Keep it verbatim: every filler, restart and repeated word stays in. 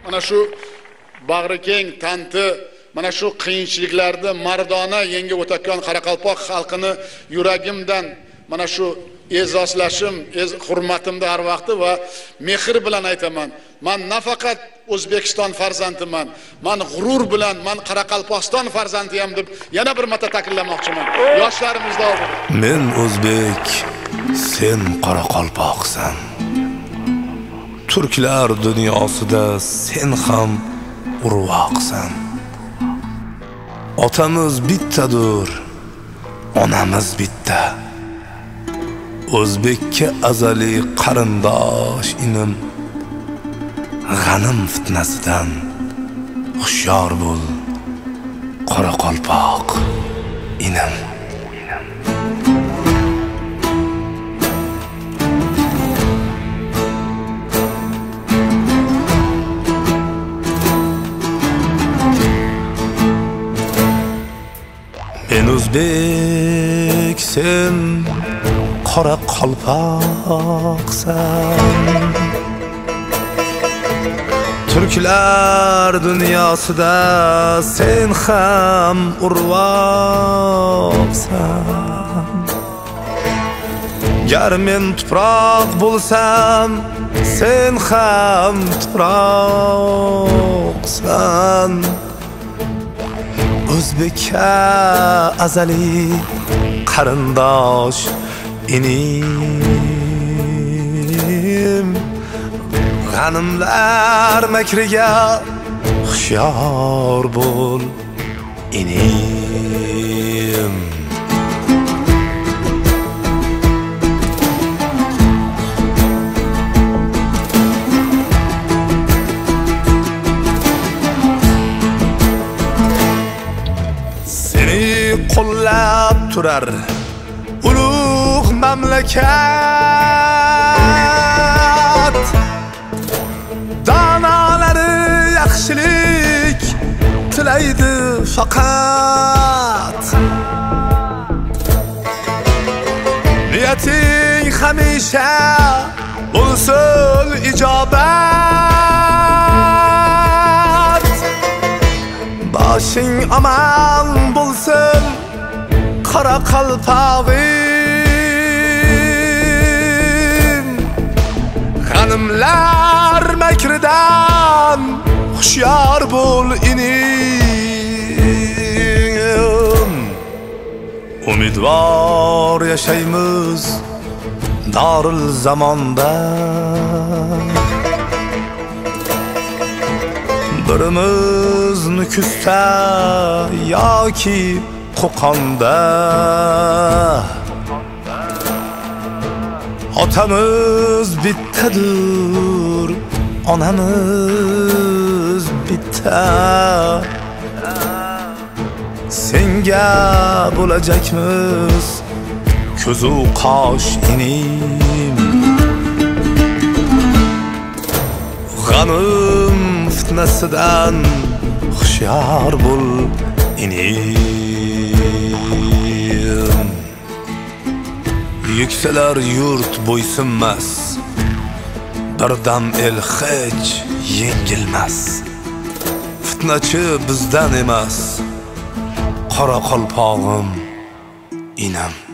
mana shu bag'rikeng tanti, mana shu qiyinchiliklarni mardona yengib o'tayotgan Qoraqalpoq xalqini yuragimdan mana shu e'zozlashim, hurmatimni har vaqti va mehr bilan aytaman. Men nafaqat O'zbekiston farzandiman, men g'urur bilan men Qoraqalpog'iston farzandiyam deb yana bir marta ta'kidlamoqchiman. Yoshlarimizda oldida. Men o'zbek, sen Qoraqalpoqsan. Turklar dunyosida sen ham urvoqsan. Otamiz bittadir, onamiz bitta. O'zbekka azali qarindosh inim. G'anim fitnasidan hushyor bo'l, Qoraqalpoq inim. Men o'zbek, sen Qoraqalpoqsan. Turklar dunyosida sen ham urvoqsan. Gar men tuproq bo'lsam, sen ham tuproqsan. O'zbekka azali qarindosh inim. G'animlar makriga hushyor bo'l inim. Seni qo'llab turar ulug' mamlakat. Danalari yaxshilik tilaydi faqat. Niyating hamisha bo'lsin ijobat. Boshing aman bo'lsin Qoraqalpog'im. G'animlar makridan hushyor bo'l inim. Umidvor yashaymiz Darul zamonda. Birimiz Nukusda yoki Qo'qonda. Otamiz bittadir, onamiz bitta. Senga bo'lajakmiz ko'zu qosh inim. G'anim fitnasidan hushyor bo'l inim. Yuksalar yurt bo'ysunmas, birdam el hech yengilmas. Fitnachi bizdan emas, Qoraqalpog'im inam.